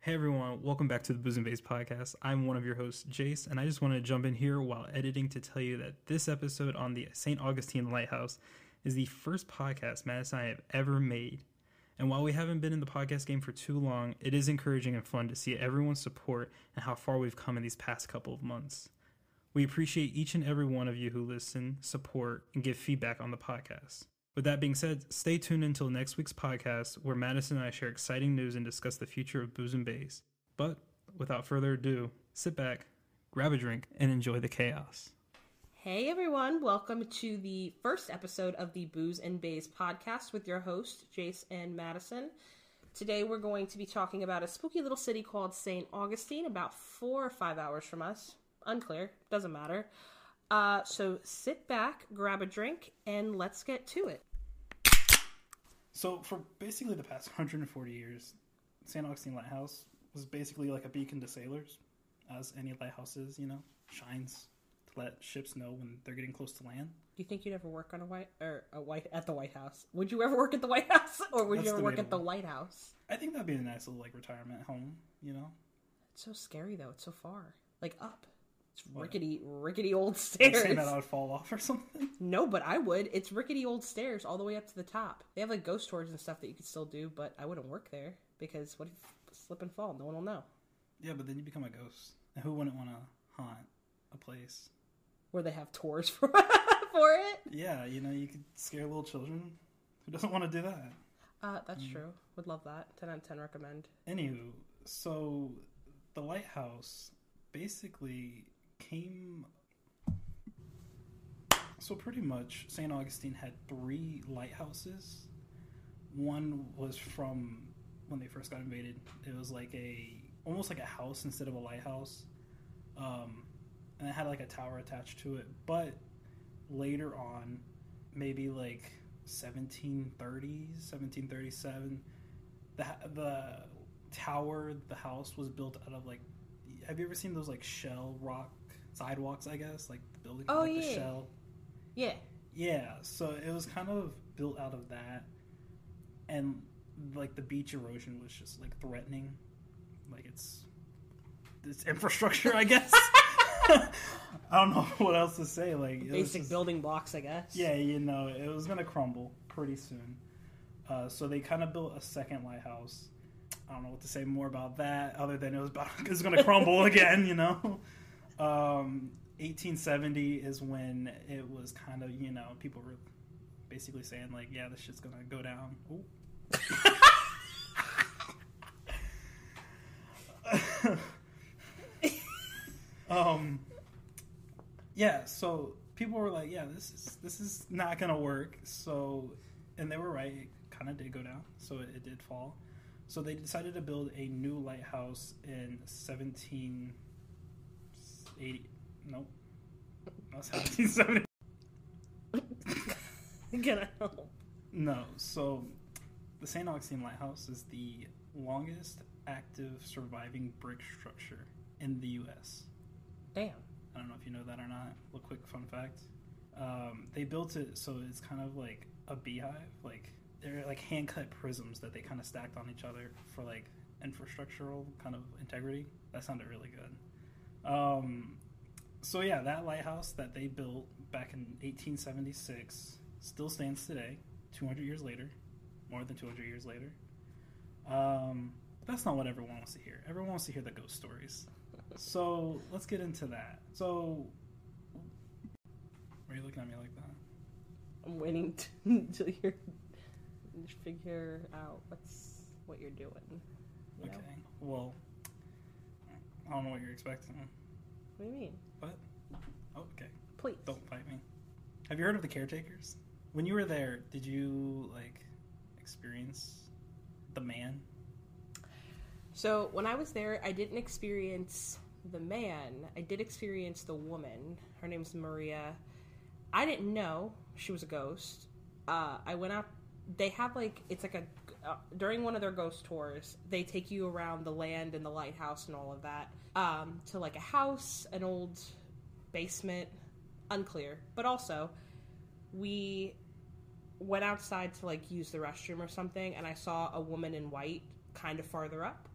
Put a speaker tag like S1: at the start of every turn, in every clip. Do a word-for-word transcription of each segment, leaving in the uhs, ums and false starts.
S1: Hey everyone, welcome back to the Booze and Base podcast. I'm one of your hosts, Jace, and I just want to jump in here while editing to tell you that this episode on the Saint Augustine Lighthouse is the first podcast Madison and I have ever made. And while we haven't been in the podcast game for too long, it is encouraging and fun to see everyone's support and how far we've come in these past couple of months. We appreciate each and every one of you who listen, support, and give feedback on the podcast. With that being said, stay tuned until next week's podcast where Madison and I share exciting news and discuss the future of Booze and Base. But without further ado, sit back, grab a drink, and enjoy the chaos.
S2: Hey everyone, welcome to the first episode of the Booze and Base podcast with your host, Jace and Madison. Today we're going to be talking about a spooky little city called Saint Augustine, about four or five hours from us. Unclear, doesn't matter. Uh, so sit back, grab a drink, and let's get to it.
S3: So for basically the past one hundred forty years, Saint Augustine Lighthouse was basically like a beacon to sailors, as any lighthouse is, you know, shines to let ships know when they're getting close to land.
S2: Do you think you'd ever work on a white or a white at the White House? Would you ever work at the White House, or would
S3: That's
S2: you ever work at the
S3: debatable.
S2: Lighthouse?
S3: I think that'd be a nice little like retirement home, you know.
S2: It's so scary though. It's so far, like up. It's
S3: What?
S2: rickety, rickety old
S3: Are you
S2: stairs.
S3: saying that I would fall off or something?
S2: No, but I would. It's rickety old stairs all the way up to the top. They have like ghost tours and stuff that you could still do, but I wouldn't work there because what if you slip and fall? No one will know.
S3: Yeah, but then you become a ghost. And who wouldn't want to haunt a place?
S2: Where they have tours for for it.
S3: Yeah, you know, you could scare little children. Who doesn't want to do that?
S2: Uh, that's
S3: Mm.
S2: true. Would love that. ten out of ten recommend.
S3: Anywho, so the lighthouse basically came. So pretty much, Saint Augustine had three lighthouses. One was from when they first got invaded. It was like a almost like a house instead of a lighthouse, um, and it had like a tower attached to it. But later on, maybe like seventeen thirties, seventeen thirty-seven, the the tower, the house was built out of like. Have you ever seen those like shell rock sidewalks? I guess like the building,
S2: Oh,
S3: like
S2: yeah.
S3: the shell.
S2: Yeah.
S3: Yeah, so it was kind of built out of that, and like the beach erosion was just like threatening, like it's it's infrastructure, I guess. I don't know what else to say. Like it was
S2: Basic
S3: just-
S2: building blocks, I guess.
S3: Yeah, you know, it was gonna crumble pretty soon. Uh, so they kind of built a second lighthouse. I don't know what to say more about that, other than it was about it was gonna crumble again. You know, um, eighteen seventy is when it was kind of, you know, people were basically saying like, yeah, this shit's gonna go down. um, yeah, so people were like, yeah, this is this is not gonna work. So, and they were right. It kind of did go down. So it, it did fall. So they decided to build a new lighthouse in seventeen eighty. Nope. No, seventeen seventy.
S2: Can I help?
S3: No. So the Saint Augustine Lighthouse is the longest active surviving brick structure in the U S.
S2: Damn.
S3: I don't know if you know that or not. A quick fun fact. Um, they built it so it's kind of like a beehive. Like they're like hand-cut prisms that they kind of stacked on each other for like infrastructural kind of integrity. That sounded really good. Um, so yeah, that lighthouse that they built back in eighteen seventy-six still stands today, two hundred years later, more than two hundred years later. Um, but that's not what everyone wants to hear. Everyone wants to hear the ghost stories. So let's get into that. So, why are you looking at me like that?
S2: I'm waiting to, to hear, figure out what's what you're doing. You know?
S3: Okay. Well, I don't know what you're expecting.
S2: What do you mean?
S3: But oh, okay.
S2: Please.
S3: Don't fight me. Have you heard of the caretakers? When you were there, did you like experience the man?
S2: So when I was there, I didn't experience the man. I did experience the woman. Her name's Maria. I didn't know she was a ghost. Uh, I went out. They have like it's like a uh, during one of their ghost tours, they take you around the land and the lighthouse and all of that um, to like a house, an old basement, unclear. But also, we went outside to like use the restroom or something, and I saw a woman in white kind of farther up.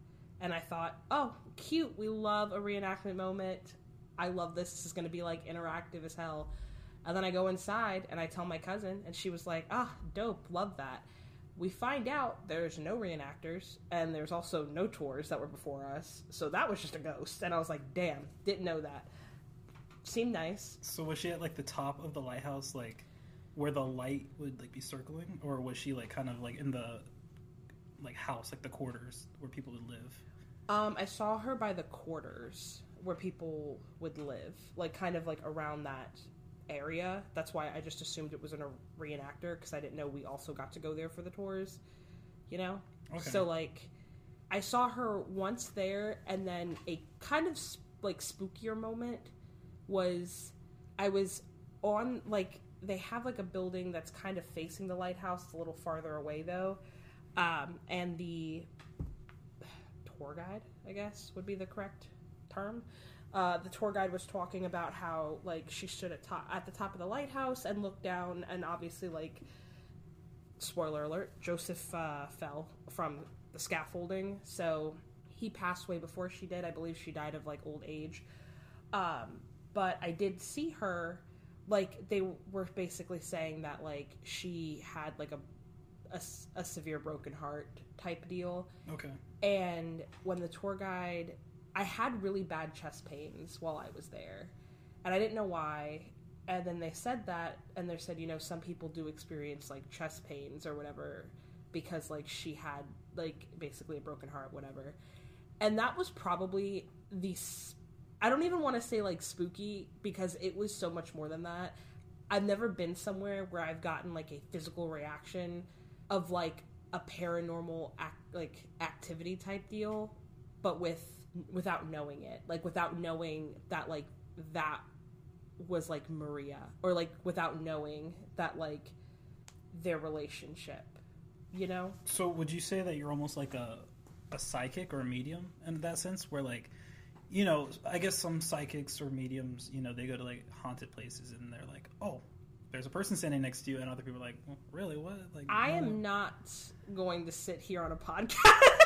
S2: And I thought, oh, cute. We love a reenactment moment. I love this. This is going to be like interactive as hell. And then I go inside and I tell my cousin, and she was like, ah, dope. Love that. We find out there's no reenactors, and there's also no tours that were before us. So that was just a ghost. And I was like, damn, didn't know that. Seemed nice.
S3: So was she at like the top of the lighthouse, like where the light would like be circling, or was she like kind of like in the like house, like the quarters where people would live?
S2: Um, I saw her by the quarters where people would live, like kind of like around that area. That's why I just assumed it was in a reenactor, because I didn't know we also got to go there for the tours, you know? Okay. So like I saw her once there, and then a kind of like spookier moment was I was on like they have like a building that's kind of facing the lighthouse. It's a little farther away though, um, and the tour guide, I guess would be the correct term. Uh, the tour guide was talking about how like she stood at top at the top of the lighthouse and looked down, and obviously like spoiler alert, Joseph uh, fell from the scaffolding, so he passed away before she did. I believe she died of like old age. Um, but I did see her, like they were basically saying that like she had like a a, a severe broken heart type deal.
S3: Okay.
S2: And when the tour guide, I had really bad chest pains while I was there, and I didn't know why. And then they said that, and they said, you know, some people do experience like chest pains or whatever because like she had like basically a broken heart, whatever. And that was probably the, I don't even want to say like spooky, because it was so much more than that. I've never been somewhere where I've gotten like a physical reaction of like a paranormal act, like activity type deal, but with without knowing it, like without knowing that like that was like Maria, or like without knowing that like their relationship, you know?
S3: So would you say that you're almost like a a psychic or a medium in that sense, where like, you know, I guess some psychics or mediums, you know, they go to like haunted places and they're like, oh, there's a person standing next to you, and other people are like, well, really, what? Like,
S2: I
S3: what?
S2: am not going to sit here on a podcast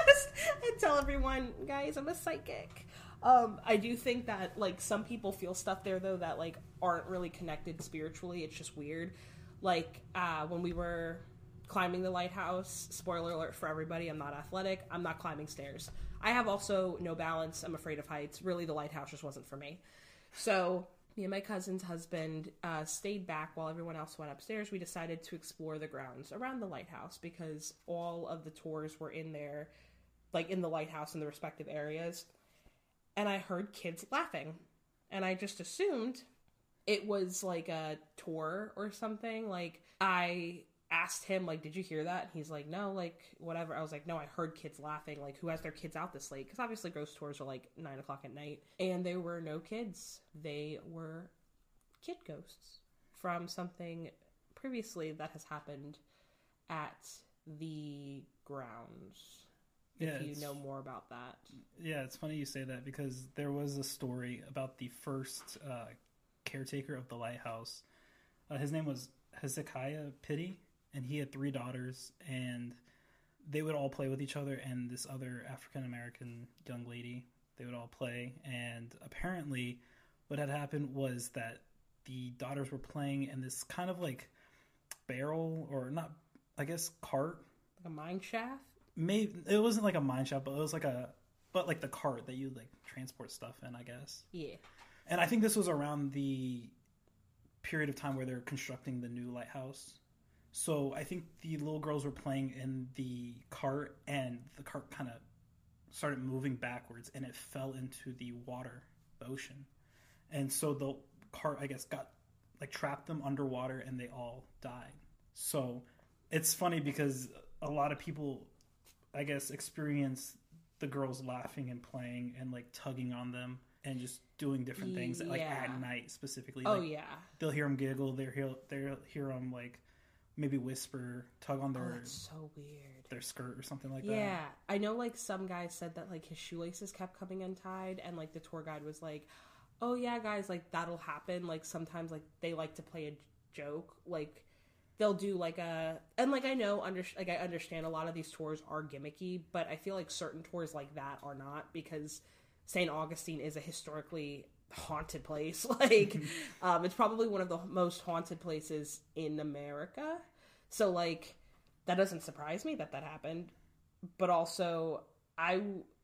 S2: and tell everyone, guys, I'm a psychic. Um, I do think that like some people feel stuff there though that like aren't really connected spiritually. It's just weird. Like uh, when we were climbing the lighthouse, spoiler alert for everybody, I'm not athletic. I'm not climbing stairs. I have also no balance. I'm afraid of heights. Really, the lighthouse just wasn't for me. So me and my cousin's husband uh, stayed back while everyone else went upstairs. We decided to explore the grounds around the lighthouse because all of the tours were in there, like in the lighthouse in the respective areas. And I heard kids laughing. And I just assumed it was like a tour or something. Like, I asked him, like, did you hear that? And he's like, no, like, whatever. I was like, no, I heard kids laughing. Like, who has their kids out this late? Because obviously ghost tours are like nine o'clock at night. And there were no kids. They were kid ghosts from something previously that has happened at the grounds.
S3: Yeah,
S2: if you know more about that.
S3: Yeah, it's funny you say that, because there was a story about the first uh, caretaker of the lighthouse. Uh, his name was Hezekiah Pitty, and he had three daughters, and they would all play with each other, and this other African-American young lady, they would all play, and apparently what had happened was that the daughters were playing in this kind of like barrel, or not, I guess cart.
S2: Like a mine shaft?
S3: Maybe it wasn't like a mine shaft, but it was like a, but like the cart that you like transport stuff in, I guess.
S2: Yeah.
S3: And I think this was around the period of time where they're constructing the new lighthouse. So I think the little girls were playing in the cart, and the cart kind of started moving backwards, and it fell into the water, the ocean. And so the cart, I guess, got like trapped them underwater, and they all died. So it's funny because a lot of people, I guess, experience the girls laughing and playing and like tugging on them and just doing different things, yeah. like at night specifically.
S2: Oh,
S3: like,
S2: yeah.
S3: They'll hear them giggle. They'll hear, they'll hear them like maybe whisper, tug on their,
S2: oh, that's so weird.
S3: their skirt or something like
S2: yeah.
S3: that.
S2: Yeah. I know like some guys said that like his shoelaces kept coming untied, and like the tour guide was like, oh yeah, guys, like that'll happen. Like sometimes like they like to play a joke. Like they'll do like a, and like I know, under, like I understand a lot of these tours are gimmicky, but I feel like certain tours like that are not, because Saint Augustine is a historically haunted place. Like, um, it's probably one of the most haunted places in America. So like, that doesn't surprise me that that happened. But also, I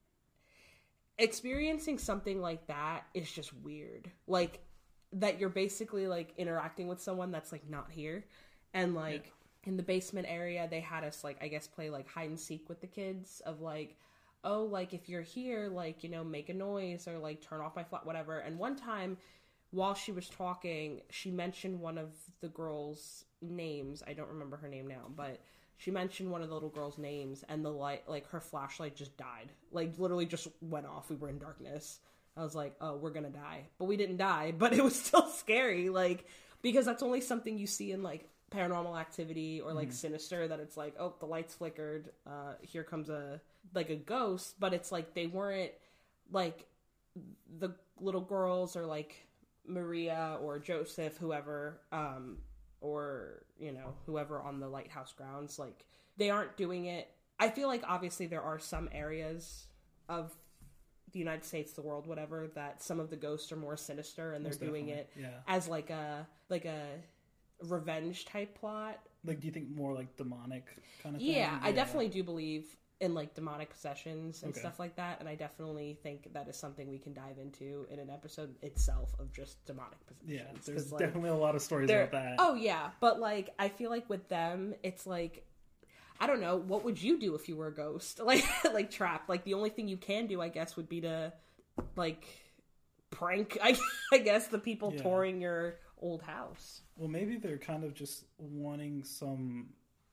S2: experiencing something like that is just weird. Like, that you're basically like interacting with someone that's like not here. And like yeah. in the basement area, they had us like, I guess, play like hide and seek with the kids of like, oh, like if you're here, like, you know, make a noise or like turn off my flat, whatever. And one time while she was talking, she mentioned one of the girls' names. I don't remember her name now, but she mentioned one of the little girls' names, and the light, like her flashlight just died. Like literally just went off. We were in darkness. I was like, oh, we're gonna die. But we didn't die, but it was still scary. Like, because that's only something you see in like Paranormal Activity or like mm. Sinister, that it's like, oh, the lights flickered, uh here comes a like a ghost. But it's like they weren't like the little girls or like Maria or Joseph, whoever, um or you know, whoever on the lighthouse grounds, like they aren't doing it. I feel like obviously there are some areas of the United States, the world, whatever, that some of the ghosts are more sinister, and they're
S3: Most
S2: doing
S3: definitely.
S2: it
S3: yeah.
S2: as like a like a revenge type plot.
S3: Like, do you think more like demonic kind of
S2: yeah,
S3: thing?
S2: Yeah, I
S3: yeah.
S2: definitely do believe in like demonic possessions and
S3: okay.
S2: stuff like that, and I definitely think that is something we can dive into in an episode itself of just demonic possessions.
S3: Yeah, there's
S2: like,
S3: definitely a lot of stories about that.
S2: Oh yeah, but like I feel like with them, it's like, I don't know, what would you do if you were a ghost? Like like trapped. Like the only thing you can do, I guess, would be to like prank, I, I guess, the people yeah. touring your old house.
S3: Well, maybe they're kind of just wanting some,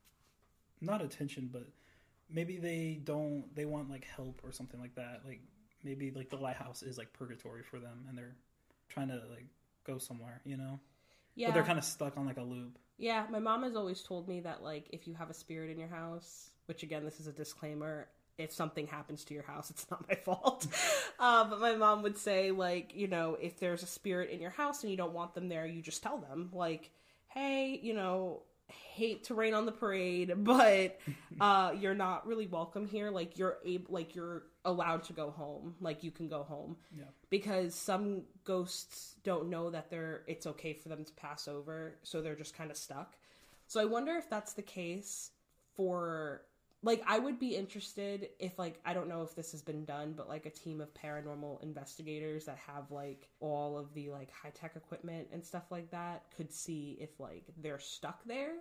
S3: not attention, but maybe they don't, they want like help or something like that. Like maybe like the lighthouse is like purgatory for them, and they're trying to like go somewhere, you know? Yeah. But they're kind of stuck on like a loop.
S2: Yeah, my mom has always told me that like if you have a spirit in your house, which again, this is a disclaimer, if something happens to your house, it's not my fault. uh, but my mom would say, like, you know, if there's a spirit in your house and you don't want them there, you just tell them, like, hey, you know, hate to rain on the parade, but uh, you're not really welcome here. Like, you're able, like, you're allowed to go home. Like, you can go home.
S3: Yeah. Because
S2: some ghosts don't know that they're, it's okay for them to pass over, so they're just kind of stuck. So I wonder if that's the case for... Like, I would be interested if, like, I don't know if this has been done, but, like, a team of paranormal investigators that have, like, all of the, like, high-tech equipment and stuff like that could see if, like, they're stuck there,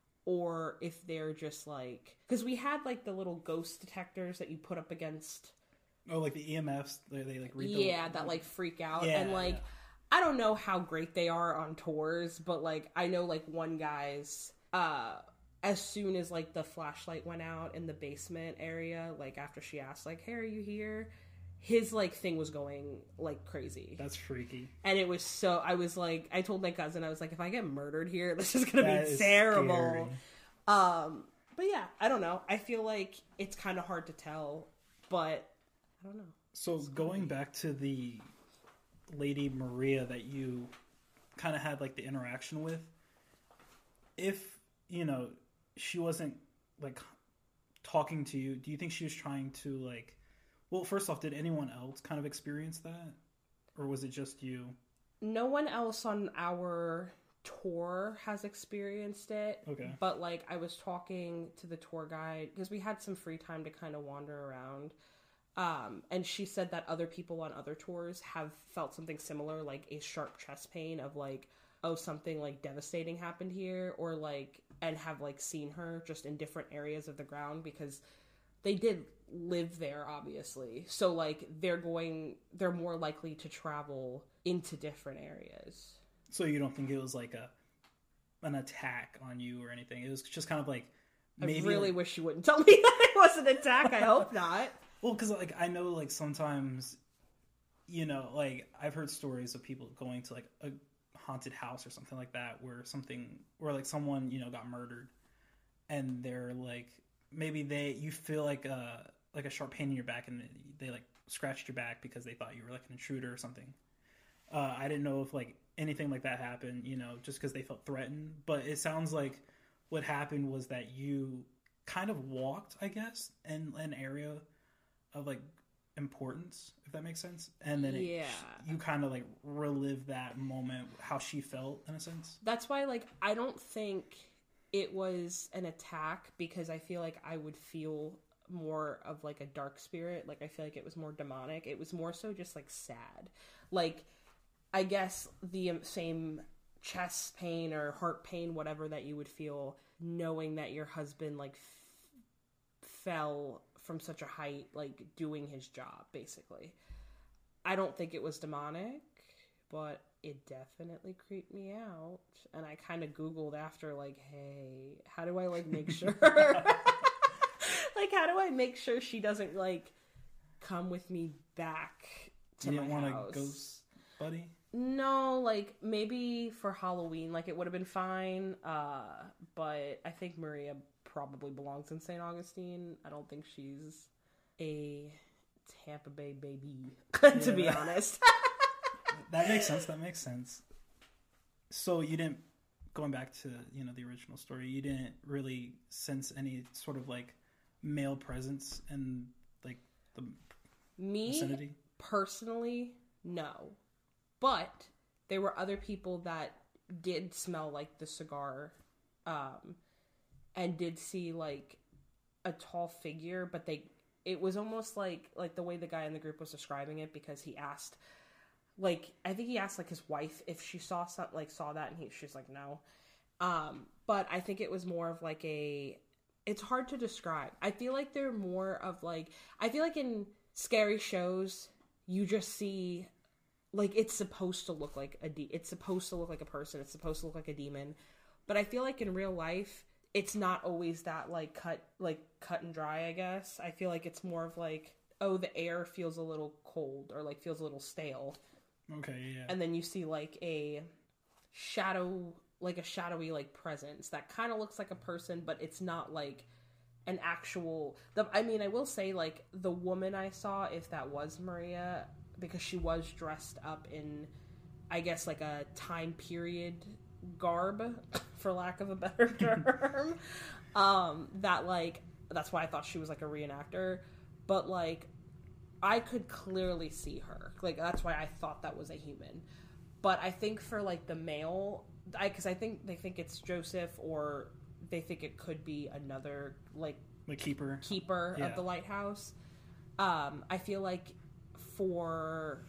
S2: or if they're just, like... Because we had, like, the little ghost detectors that you put up against...
S3: Oh, like the E M Fs? They, they like, read the...
S2: Yeah, that, like, freak out.
S3: Yeah,
S2: and, like,
S3: yeah.
S2: I don't know how great they are on tours, but, like, I know, like, one guy's... uh. As soon as, like, the flashlight went out in the basement area, like, after she asked, like, hey, are you here? His, like, thing was going, like, crazy.
S3: That's freaky.
S2: And it was so... I was, like... I told my cousin, I was like, if I get murdered here, this is gonna
S3: that
S2: be
S3: is
S2: terrible.
S3: Scary.
S2: Um, but, yeah, I don't know. I feel like it's kind of hard to tell, but I don't know.
S3: So,
S2: it's
S3: going back to the Lady Maria that you kind of had, like, the interaction with, if, you know... she wasn't, like, talking to you, do you think she was trying to, like... Well, first off, did anyone else kind of experience that? Or was it just you?
S2: No one else on our tour has experienced it.
S3: Okay.
S2: But, like, I was talking to the tour guide, because we had some free time to kind of wander around. Um, and she said that other people on other tours have felt something similar, like a sharp chest pain of, like, oh, something, like, devastating happened here, or, like... and have, like, seen her just in different areas of the ground, because they did live there, obviously. So, like, they're going, they're more likely to travel into different areas.
S3: So you don't think it was, like, a an attack on you or anything? It was just kind of, like, maybe...
S2: I really
S3: like...
S2: wish you wouldn't tell me that it was an attack. I hope not.
S3: Well, because, like, I know, like, sometimes, you know, like, I've heard stories of people going to, like, a haunted house or something like that, where something, where like someone, you know, got murdered, and they're like, maybe they, you feel like a like a sharp pain in your back, and they like scratched your back because they thought you were like an intruder or something. Uh, I didn't know if like anything like that happened, you know, just because they felt threatened. But it sounds like what happened was that you kind of walked, I guess, in an area of like importance, if that makes sense, and then it,
S2: Yeah.
S3: you kind of like relive that moment, how she felt in a sense.
S2: That's why, like, I don't think it was an attack, because I feel like I would feel more of like a dark spirit. Like, I feel like it was more demonic. It was more so just like sad. Like, I guess the same chest pain or heart pain, whatever, that you would feel knowing that your husband like f- fell from such a height, like doing his job, basically. I don't think it was demonic, but it definitely creeped me out. And I kind of Googled after, like, hey, how do I like make sure like how do I make sure she doesn't like come with me back to
S3: You
S2: my
S3: didn't want
S2: house?
S3: a ghost buddy?
S2: No, like maybe for Halloween, like it would have been fine. Uh, but I think Maria probably belongs in Saint Augustine. I don't think she's a Tampa Bay baby, to be
S3: Yeah.
S2: honest.
S3: That makes sense. That makes sense. So you didn't, going back to, you know, the original story, you didn't really sense any sort of like male presence in like the
S2: Me
S3: vicinity?
S2: personally, no. But there were other people that did smell like the cigar, um, and did see like a tall figure, but they it was almost like like the way the guy in the group was describing it, because he asked, like, I think he asked like his wife if she saw something, like saw that, and he she's like no. Um, but I think it was more of like a, it's hard to describe. I feel like they're more of like, I feel like in scary shows you just see, like, it's supposed to look like a de- it's supposed to look like a person, it's supposed to look like a demon. But I feel like in real life it's not always that like cut like cut and dry, I guess. I feel like it's more of like, oh, the air feels a little cold or like feels a little stale.
S3: Okay, yeah.
S2: And then you see like a shadow, like a shadowy like presence that kind of looks like a person, but it's not like an actual the I mean, I will say, like, the woman I saw, if that was Maria, because she was dressed up in, I guess, like a time period garb, for lack of a better term, um, that, like, that's why I thought she was, like, a reenactor, but, like, I could clearly see her. Like, that's why I thought that was a human. But I think for, like, the male, I because I think they think it's Joseph, or they think it could be another, like,
S3: The keeper.
S2: keeper
S3: Yeah.
S2: of the lighthouse. Um, I feel like for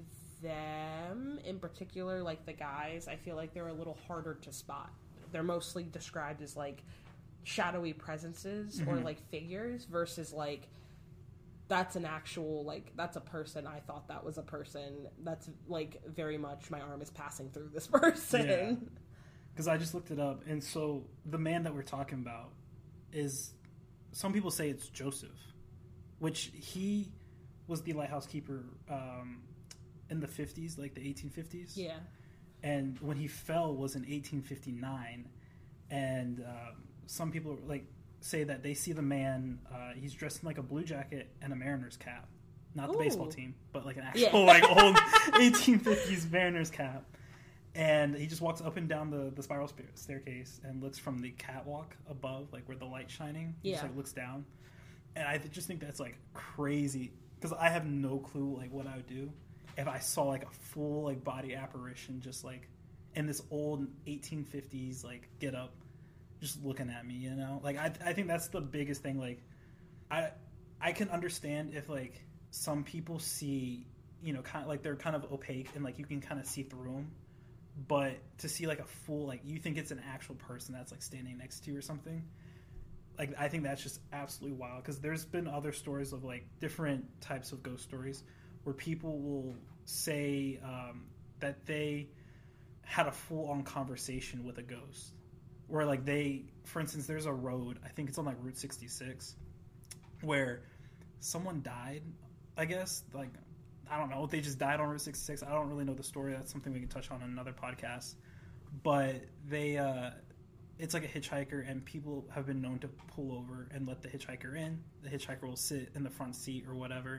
S2: them in particular, like the guys, I feel like they're a little harder to spot. They're mostly described as like shadowy presences or
S3: Mhm.
S2: like figures, versus like that's an actual, like, that's a person. I thought that was a person. That's like very much my arm is passing through this person.
S3: Yeah. Because I just looked it up, and so the man that we're talking about is, some people say it's Joseph, which he was the lighthouse keeper um, in the fifties, like the eighteen fifties.
S2: Yeah.
S3: And when he fell was in eighteen fifty-nine, and um, some people like say that they see the man. Uh, he's dressed in like a blue jacket and a Mariners cap, not the
S2: Ooh.
S3: baseball team, but like an
S2: Yeah.
S3: actual like old eighteen fifties Mariners cap. And he just walks up and down the, the spiral sp- staircase and looks from the catwalk above, like where the light's shining. He just
S2: Yeah.
S3: like looks down, and I th- just think that's like crazy, because I have no clue like what I would do if I saw like a full like body apparition just like in this old eighteen fifties like get up, just looking at me. You know, like I I think that's the biggest thing. Like I I can understand if like some people see, you know, kind of like they're kind of opaque and like you can kind of see through them. But to see like a full, like you think it's an actual person that's like standing next to you or something, like I think that's just absolutely wild. Because there's been other stories of like different types of ghost stories where people will say um, that they had a full on conversation with a ghost, where like they, for instance, there's a road, I think it's on like Route sixty-six, where someone died, I guess, like I don't know if they just died on Route sixty-six. I don't really know the story. That's something we can touch on in another podcast. But they, uh, it's like a hitchhiker, and people have been known to pull over and let the hitchhiker in. The hitchhiker will sit in the front seat or whatever,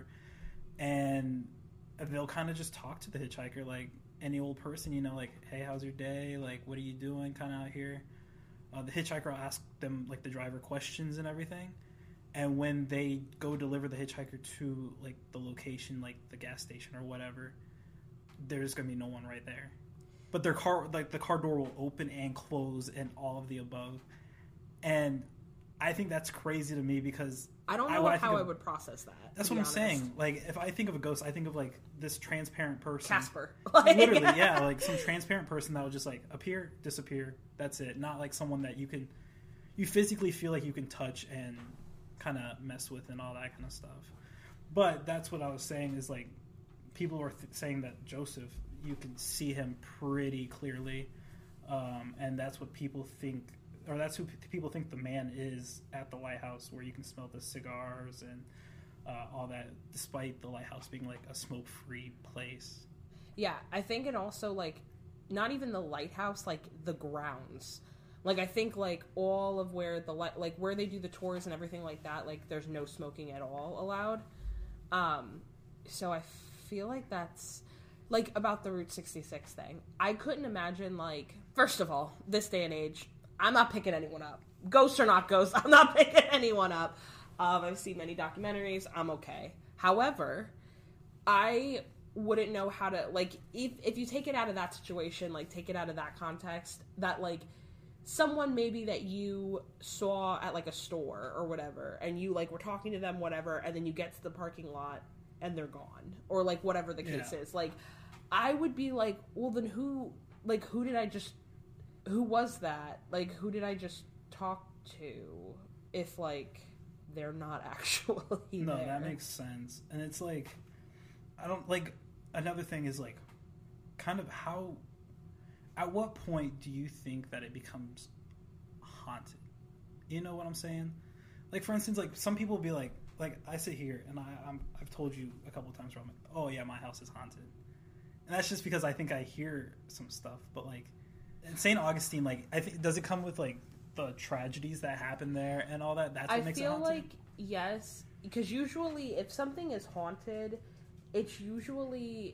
S3: and they'll kind of just talk to the hitchhiker like any old person, you know, like, hey, how's your day? Like, what are you doing kind of out here? Uh, the hitchhiker will ask them, like, the driver questions and everything. And when they go deliver the hitchhiker to, like, the location, like the gas station or whatever, there's going to be no one right there. But their car, like, the car door will open and close and all of the above. And I think that's crazy to me because...
S2: I don't know I, I how of, I would process that.
S3: That's what I'm
S2: honest.
S3: saying. Like, if I think of a ghost, I think of, like, this transparent person.
S2: Casper.
S3: Literally, yeah. Like, some transparent person that will just, like, appear, disappear. That's it. Not, like, someone that you can... You physically feel like you can touch and kind of mess with and all that kind of stuff. But that's what I was saying is, like, people are th- saying that Joseph, you can see him pretty clearly. Um, and that's what people think... Or that's who p- people think the man is at the lighthouse, where you can smell the cigars and uh, all that, despite the lighthouse being like a smoke-free place.
S2: Yeah, I think it also, like, not even the lighthouse, like the grounds. Like, I think, like, all of where the light, like where they do the tours and everything like that, like, there's no smoking at all allowed. Um, so I feel like that's, like, about the Route sixty-six thing. I couldn't imagine, like, first of all, this day and age, I'm not picking anyone up. Ghosts or not ghosts, I'm not picking anyone up. Um, I've seen many documentaries. I'm okay. However, I wouldn't know how to, like, if, if you take it out of that situation, like, take it out of that context, that, like, someone maybe that you saw at, like, a store or whatever, and you, like, were talking to them, whatever, and then you get to the parking lot, and they're gone. Or, like, whatever the case yeah. is. Like, I would be like, well, then who, like, who did I just... Who was that? Like, who did I just talk to if, like, they're not actually
S3: No,
S2: there?
S3: that makes sense. And it's, like, I don't, like, another thing is, like, kind of how, at what point do you think that it becomes haunted? You know what I'm saying? Like, for instance, like, some people will be like, like, I sit here, and I, I'm, I've told you a couple of times where I'm like, oh, yeah, my house is haunted. And that's just because I think I hear some stuff, but, like, Saint Augustine, like, I think, does it come with, like, the tragedies that happen there and all that? That's what
S2: I
S3: makes it
S2: feel
S3: haunted?
S2: like, yes, because usually if something is haunted, it's usually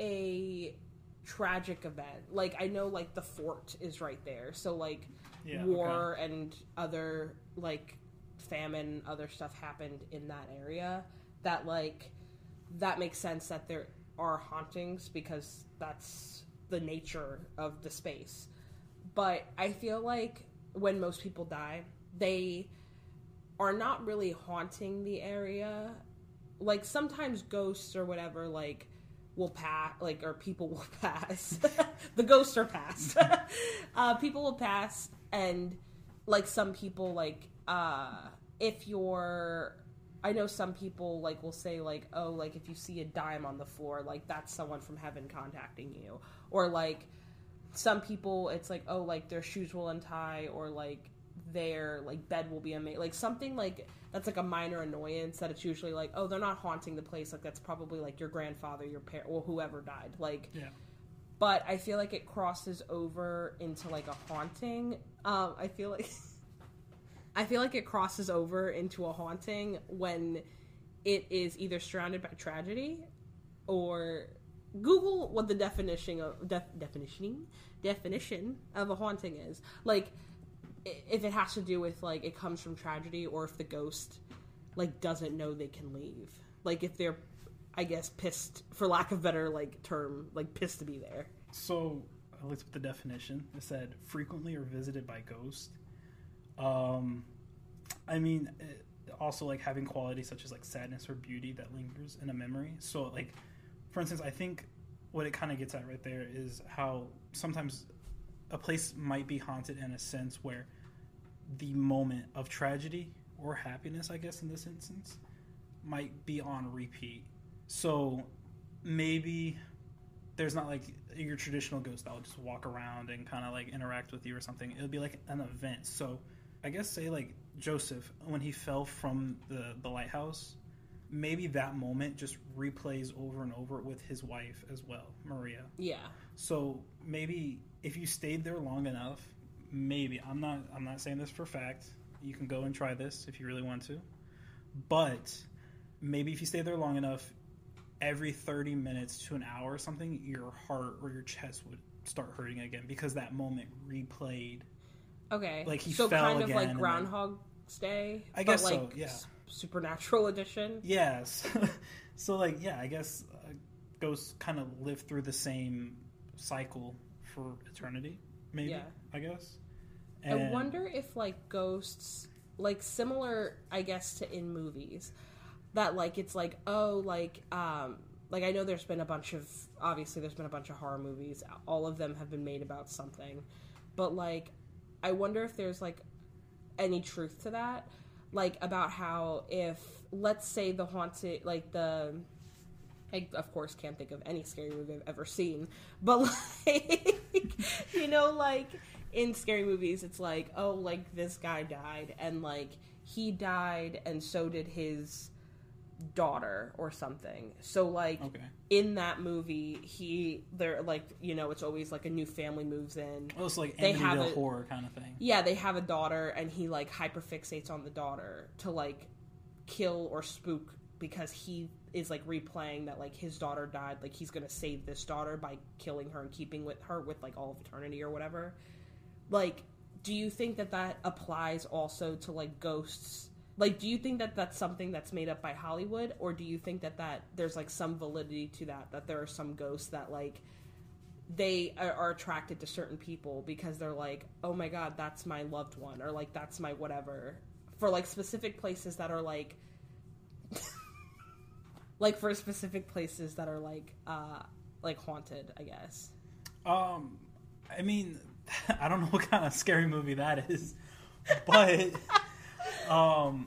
S2: a tragic event. Like, I know, like, the fort is right there, so, like, yeah, war okay. and other, like, famine, other stuff happened in that area that, like, that makes sense that there are hauntings because that's the nature of the space. But I feel like when most people die, they are not really haunting the area. Like, sometimes ghosts or whatever, like, will pass, like, or people will pass. The ghosts are passed. uh, people will pass, and, like, some people, like, uh, if you're... I know some people, like, will say, like, oh, like, if you see a dime on the floor, like, that's someone from heaven contacting you. Or, like... Some people, it's like, oh, like, their shoes will untie, or, like, their, like, bed will be made. Like, something, like, that's, like, a minor annoyance that it's usually, like, oh, they're not haunting the place. Like, that's probably, like, your grandfather, your parent, or whoever died. Like,
S3: yeah.
S2: But I feel like it crosses over into, like, a haunting. Um, I feel like... I feel like it crosses over into a haunting when it is either surrounded by tragedy or... Google what the definition of def, definition definition of a haunting is. Like, if it has to do with, like, it comes from tragedy, or if the ghost, like, doesn't know they can leave. Like, if they're, I guess, pissed, for lack of a better, like, term, like, pissed to be there.
S3: So, I looked up the definition. It said, frequently or visited by ghost. Um, I mean, it, also, like, having qualities such as, like, sadness or beauty that lingers in a memory. So, like... For instance, I think what it kind of gets at right there is how sometimes a place might be haunted in a sense where the moment of tragedy or happiness, I guess in this instance, might be on repeat. So maybe there's not like your traditional ghost that will just walk around and kind of like interact with you or something. It'll be like an event. So I guess say like Joseph, when he fell from the, the lighthouse, maybe that moment just replays over and over with his wife as well, Maria.
S2: Yeah.
S3: So maybe if you stayed there long enough, maybe I'm not I'm not saying this for fact. You can go and try this if you really want to. But maybe if you stay there long enough, every thirty minutes to an hour or something, your heart or your chest would start hurting again because that moment replayed
S2: Okay.
S3: Like, he
S2: so
S3: fell
S2: kind of
S3: again
S2: like
S3: and
S2: Groundhog's Day.
S3: I
S2: but
S3: guess so,
S2: like
S3: yeah.
S2: s- supernatural edition.
S3: Yes. So, like, yeah, I guess uh, ghosts kind of live through the same cycle for eternity, maybe,
S2: Yeah.
S3: I guess.
S2: I
S3: And-
S2: wonder if like ghosts, like similar, I guess, to in movies, that like it's like oh like um like I know there's been a bunch of obviously there's been a bunch of horror movies. All of them have been made about something, but like I wonder if there's like any truth to that, like about how if let's say the haunted like the I, of course, can't think of any scary movie I've ever seen, but like, you know, like in scary movies, it's like, oh, like this guy died, and like he died, and so did his daughter or something. So like
S3: Okay.
S2: in that movie, he they're like, you know, it's always like a new family moves in.
S3: Oh, it's like
S2: They
S3: Amityville
S2: have a-
S3: horror kind of thing.
S2: Yeah, they have a daughter, and he like hyperfixates on the daughter to like kill or spook because he is like replaying that like his daughter died, like he's gonna save this daughter by killing her and keeping with her with like all of eternity or whatever. Like, do you think that that applies also to like ghosts? Like, do you think that that's something that's made up by Hollywood, or do you think that that there's like some validity to that, that there are some ghosts that like they are, are attracted to certain people because they're like, oh my god, that's my loved one, or like that's my whatever, for like specific places that are like like for specific places that are like uh like haunted, I guess.
S3: Um, I mean, I don't know what kind of scary movie that is, but um,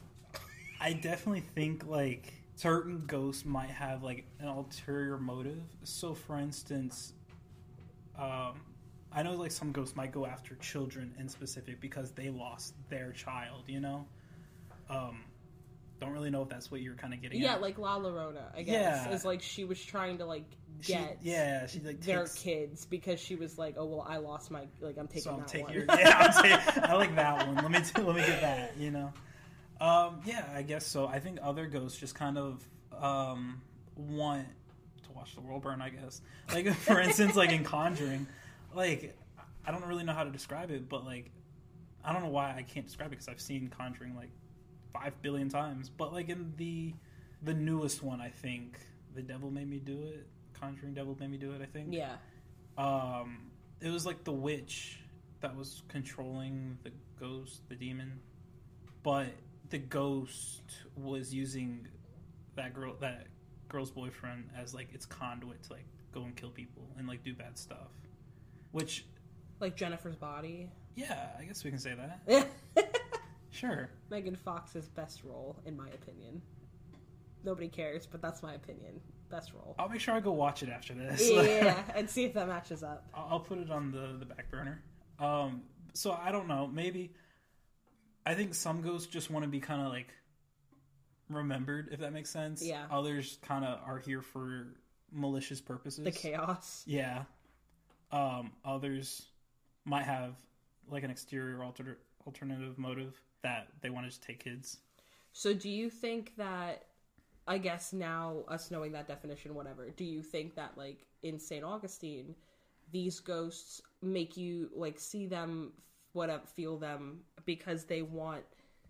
S3: I definitely think like certain ghosts might have like an ulterior motive. So, for instance, um, I know like some ghosts might go after children in specific because they lost their child. You know, um, don't really know if that's what you're kind of getting
S2: Yeah,
S3: at.
S2: like La Llorona, I guess,
S3: Yeah.
S2: is like she was trying to like
S3: She-
S2: get
S3: yeah, she like
S2: their
S3: takes,
S2: kids because she was like, oh well, I lost my like I'm taking
S3: so I'm
S2: that
S3: taking
S2: one.
S3: your, yeah, I'm taking, I like that one. Let me t- let me get that. You know, um, yeah, I guess so. I think other ghosts just kind of um, want to watch the world burn. I guess, like for instance, like in Conjuring, like I don't really know how to describe it, but like I don't know why I can't describe it because I've seen Conjuring like five billion times. But like in the the newest one, I think The Devil Made Me Do It. Conjuring Devil Made Me Do It. I think.
S2: Yeah.
S3: Um, it was like the witch that was controlling the ghost, the demon, but the ghost was using that girl, that girl's boyfriend, as like its conduit to like go and kill people and like do bad stuff. Which,
S2: Like Jennifer's Body.
S3: yeah, I guess we can say that. Sure.
S2: Megan Fox's best role, in my opinion. Nobody cares, but that's my opinion. Best role.
S3: I'll make sure I go watch it after this.
S2: Yeah, and see if that matches up.
S3: I'll I'll put it on the, the back burner. Um, so I don't know. Maybe I think some ghosts just want to be kind of like remembered, if that makes sense.
S2: Yeah.
S3: Others kind of are here for malicious purposes.
S2: The chaos.
S3: Yeah. Um, others might have like an exterior alter- alternative motive that they want to just take kids.
S2: So do you think that, I guess now, us knowing that definition, whatever, do you think that, like, in Saint Augustine, these ghosts make you, like, see them, whatever, feel them, because they want,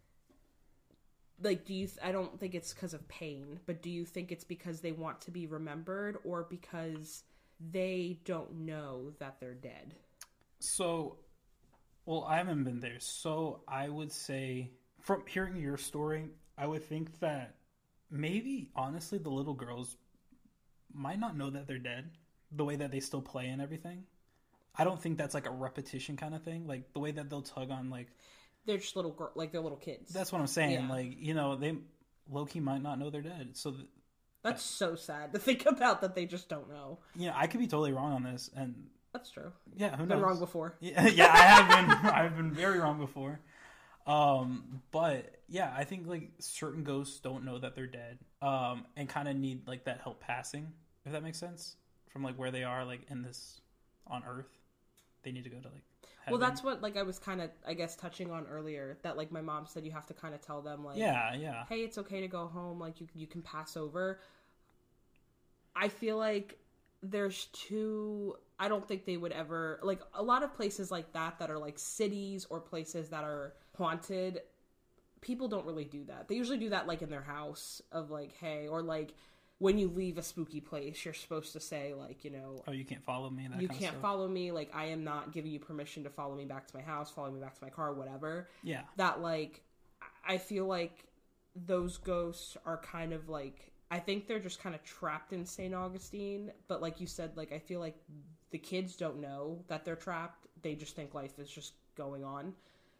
S2: like, do you, th- I don't think it's because of pain, but do you think it's because they want to be remembered, or because they don't know that they're dead?
S3: So, well, I haven't been there. So I would say, from hearing your story, I would think that maybe, honestly, the little girls might not know that they're dead, the way that they still play and everything. I don't think that's like a repetition kind of thing. Like the way that they'll tug on, like,
S2: They're just little girl, like they're little kids.
S3: that's what I'm saying.
S2: Yeah.
S3: Like, you know, they low-key might not know they're dead. So, th-
S2: That's so sad to think about, that they just don't know.
S3: you know, I could be totally wrong on this. And
S2: That's true.
S3: yeah, who knows?
S2: Been wrong before.
S3: Yeah, yeah, I have been. I've been very wrong before. Um, but yeah, I think like certain ghosts don't know that they're dead, um, and kind of need like that help passing, if that makes sense, from like where they are, like in this on Earth. They need to go to like heaven.
S2: Well, that's what, like, I was kind of, I guess, touching on earlier, that, like, my mom said you have to kind of tell them, like,
S3: yeah, yeah,
S2: hey, it's okay to go home, like, you you can pass over. I feel like there's two, I don't think they would ever, like, a lot of places like that that are like cities or places that are haunted, people don't really do that. They usually do that like in their house of like, hey, or like when you leave a spooky place, you're supposed to say like, you know,
S3: oh, you can't follow me, that
S2: you
S3: kind
S2: can't
S3: of stuff.
S2: follow me, like I am not giving you permission to follow me back to my house, follow me back to my car, whatever.
S3: Yeah.
S2: That like, I feel like those ghosts are kind of like, I think they're just kind of trapped in Saint Augustine, but like you said, like I feel like the kids don't know that they're trapped. They just think life is just going on.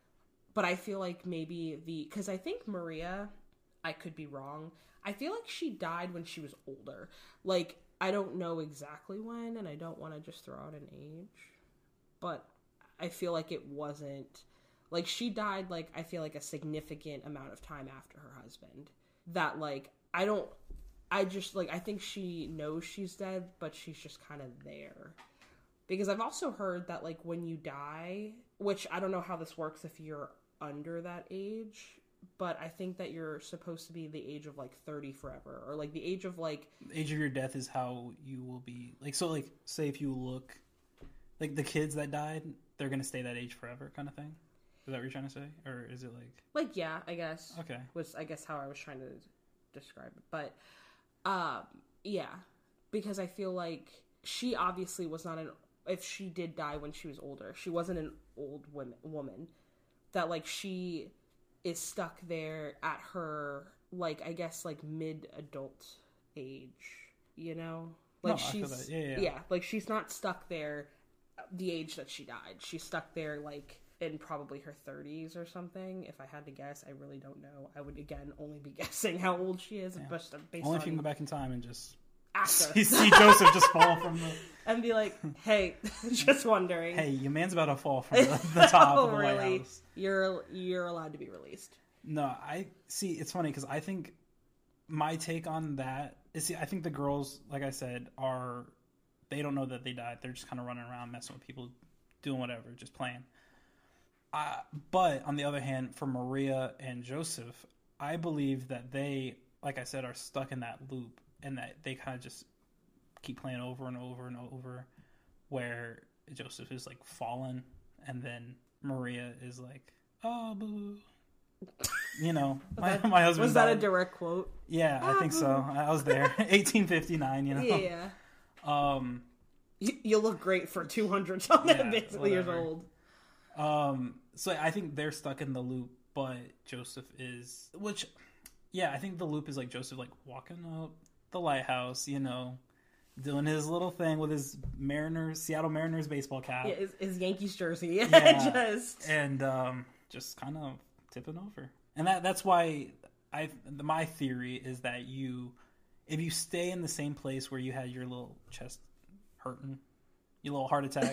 S2: But I feel like maybe the, because I think Maria, I could be wrong, I feel like she died when she was older. Like, I don't know exactly when, and I don't want to just throw out an age, but I feel like it wasn't, like, she died, like, I feel like a significant amount of time after her husband. That, like, I don't, I just, like, I think she knows she's dead, but she's just kind of there. Because I've also heard that, like, when you die, which I don't know how this works if you're under that age, but I think that you're supposed to be the age of, like, thirty forever. Or, like, the age of, like...
S3: The age of your death is how you will be. Like, so, like, say if you look... Like, the kids that died, they're going to stay that age forever kind of thing? Is that what you're trying to say? Or is it, like...
S2: Like, yeah, I guess.
S3: Okay.
S2: Was, I guess, how I was trying to describe it. But, um, yeah. Because I feel like she obviously was not an... If she did die when she was older, she wasn't an old woman, woman. That, like, she is stuck there at her, like, I guess, like, mid-adult age, you know? Like,
S3: no,
S2: she's...
S3: I feel that. Yeah, yeah, yeah.
S2: Yeah, like, she's not stuck there the age that she died. She's stuck there, like, in probably her thirties or something. If I had to guess, I really don't know. I would, again, only be guessing how old she is.
S3: Yeah.
S2: Based
S3: Only
S2: on
S3: if you can go back in time and just...
S2: After.
S3: see, see Joseph just fall from the...
S2: And be like, hey, just wondering.
S3: Hey, your man's about to fall from the, the top
S2: oh,
S3: of the
S2: really?
S3: White House.
S2: You're, you're allowed to be released.
S3: No, I... See, it's funny, because I think my take on that is, see, I think the girls, like I said, are... They don't know that they died. They're just kind of running around, messing with people, doing whatever, just playing. Uh, but, on the other hand, for Maria and Joseph, I believe that they, like I said, are stuck in that loop. And that they kind of just keep playing over and over and over, where Joseph is like fallen, and then Maria is like, "Oh, boo," you know. My
S2: that,
S3: my husband
S2: was that
S3: died.
S2: a direct quote?
S3: Yeah, I think so. I was there, eighteen fifty-nine. You know.
S2: Yeah.
S3: Um,
S2: you, you look great for two hundred something
S3: Yeah,
S2: basically years
S3: whatever.
S2: old.
S3: Um, so I think they're stuck in the loop, but Joseph is, which, yeah, I think the loop is like Joseph like walking up the lighthouse, you know, doing his little thing with his Mariners, Seattle Mariners baseball cap.
S2: Yeah, his, his Yankees jersey.
S3: Yeah.
S2: just
S3: And um, just kind of tipping over. And that that's why I my theory is that you, if you stay in the same place where you had your little chest hurting, your little heart attack.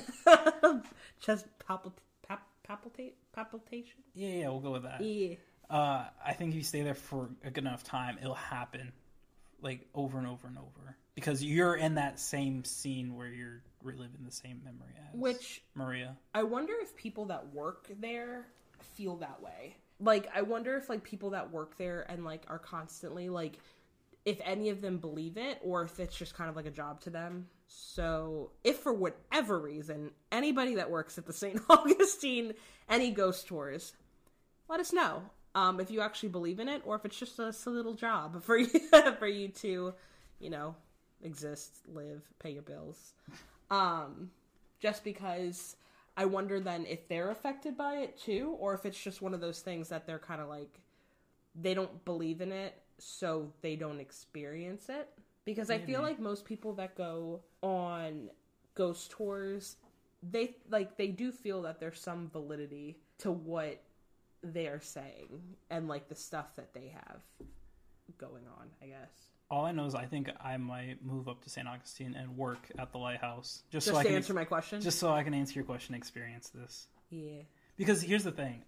S2: chest palpit, pap, palpitate, palpitation.
S3: Yeah, yeah, we'll go with that.
S2: Yeah.
S3: Uh, I think if you stay there for a good enough time, it'll happen. Like over and over and over, because you're in that same scene where you're reliving the same memory as
S2: Which
S3: Maria.
S2: I wonder if people that work there feel that way. Like, I wonder if like people that work there and like are constantly like, if any of them believe it, or if it's just kind of like a job to them. So, if for whatever reason anybody that works at the Saint Augustine, any ghost tours, let us know. Um, if you actually believe in it, or if it's just a, a little job for you, for you to, you know, exist, live, pay your bills. Um, just because I wonder then if they're affected by it too, or if it's just one of those things that they're kind of like, they don't believe in it, so they don't experience it. Because I
S3: Maybe.
S2: feel like most people that go on ghost tours, they like they do feel that there's some validity to what they are saying and like the stuff that they have going on, I guess.
S3: All I know is I think I might move up to Saint Augustine and work at the lighthouse just,
S2: Just
S3: so I
S2: to
S3: can
S2: answer my question?
S3: just so I can answer your question and experience this.
S2: Yeah.
S3: Because here's the thing.